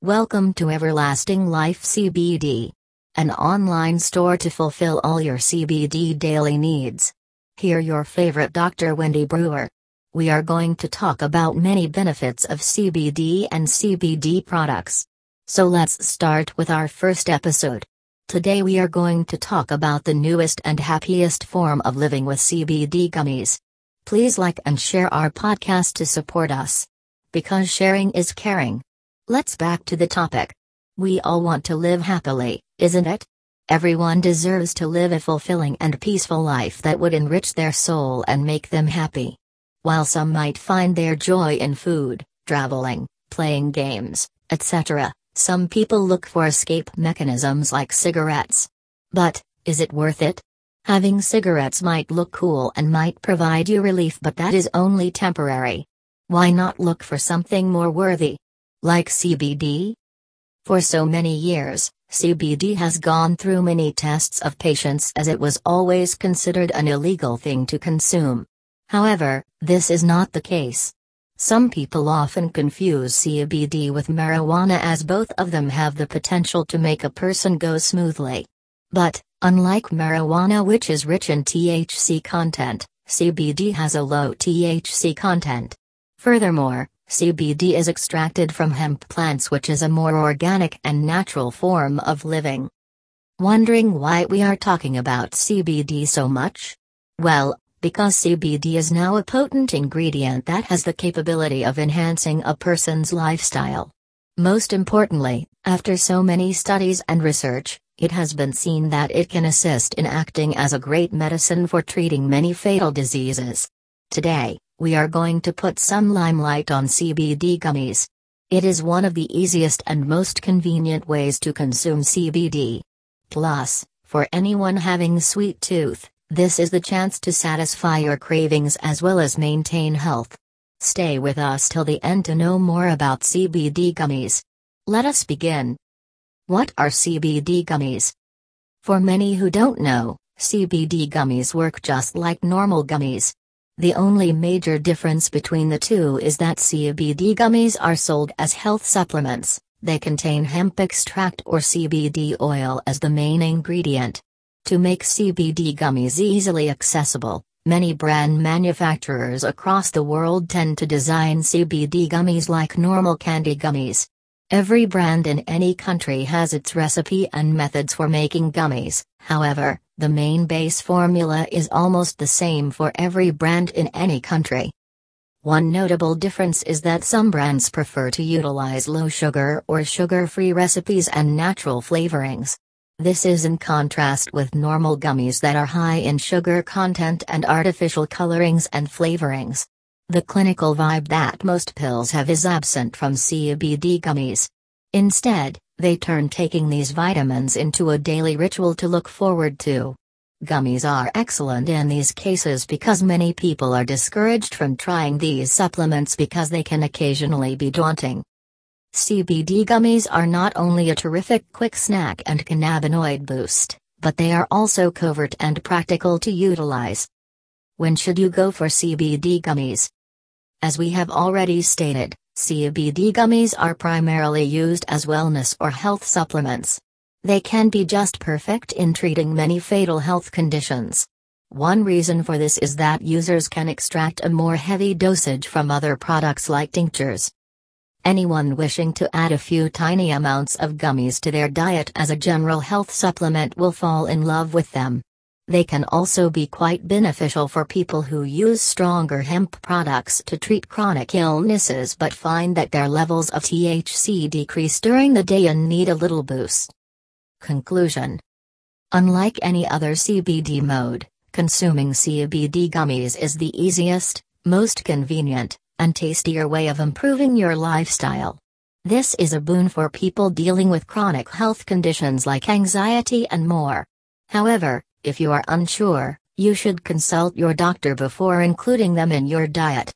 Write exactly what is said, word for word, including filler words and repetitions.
Welcome to Everlasting Life C B D, an online store to fulfill all your C B D daily needs. Here your favorite Doctor Wendy Brewer. We are going to talk about many benefits of C B D and C B D products. So let's start with our first episode. Today we are going to talk about the newest and happiest form of living with C B D gummies. Please like and share our podcast to support us. Because sharing is caring. Let's back to the topic. We all want to live happily, isn't it? Everyone deserves to live a fulfilling and peaceful life that would enrich their soul and make them happy. While some might find their joy in food, traveling, playing games, et cetera, some people look for escape mechanisms like cigarettes. But, is it worth it? Having cigarettes might look cool and might provide you relief, but that is only temporary. Why not look for something more worthy? Like C B D? For so many years, C B D has gone through many tests of patients as it was always considered an illegal thing to consume. However, this is not the case. Some people often confuse C B D with marijuana, as both of them have the potential to make a person go smoothly. But, unlike marijuana, which is rich in T H C content, C B D has a low T H C content. Furthermore, C B D is extracted from hemp plants, which is a more organic and natural form of living. Wondering why we are talking about C B D so much? Well, because C B D is now a potent ingredient that has the capability of enhancing a person's lifestyle. Most importantly, after so many studies and research, it has been seen that it can assist in acting as a great medicine for treating many fatal diseases. Today, we are going to put some limelight on C B D gummies. It is one of the easiest and most convenient ways to consume C B D. Plus, for anyone having sweet tooth, this is the chance to satisfy your cravings as well as maintain health. Stay with us till the end to know more about C B D gummies. Let us begin. What are C B D gummies? For many who don't know, C B D gummies work just like normal gummies. The only major difference between the two is that C B D gummies are sold as health supplements. They contain hemp extract or C B D oil as the main ingredient. To make C B D gummies easily accessible, many brand manufacturers across the world tend to design C B D gummies like normal candy gummies. Every brand in any country has its recipe and methods for making gummies. However, the main base formula is almost the same for every brand in any country. One notable difference is that some brands prefer to utilize low sugar or sugar-free recipes and natural flavorings. This is in contrast with normal gummies that are high in sugar content and artificial colorings and flavorings. The clinical vibe that most pills have is absent from C B D gummies. Instead, they turn taking these vitamins into a daily ritual to look forward to. Gummies are excellent in these cases because many people are discouraged from trying these supplements because they can occasionally be daunting. C B D gummies are not only a terrific quick snack and cannabinoid boost, but they are also covert and practical to utilize. When should you go for C B D gummies? As we have already stated, C B D gummies are primarily used as wellness or health supplements. They can be just perfect in treating many fatal health conditions. One reason for this is that users can extract a more heavy dosage from other products like tinctures. Anyone wishing to add a few tiny amounts of gummies to their diet as a general health supplement will fall in love with them. They can also be quite beneficial for people who use stronger hemp products to treat chronic illnesses but find that their levels of T H C decrease during the day and need a little boost. Conclusion. Unlike any other C B D mode, consuming C B D gummies is the easiest, most convenient, and tastier way of improving your lifestyle. This is a boon for people dealing with chronic health conditions like anxiety and more. However, if you are unsure, you should consult your doctor before including them in your diet.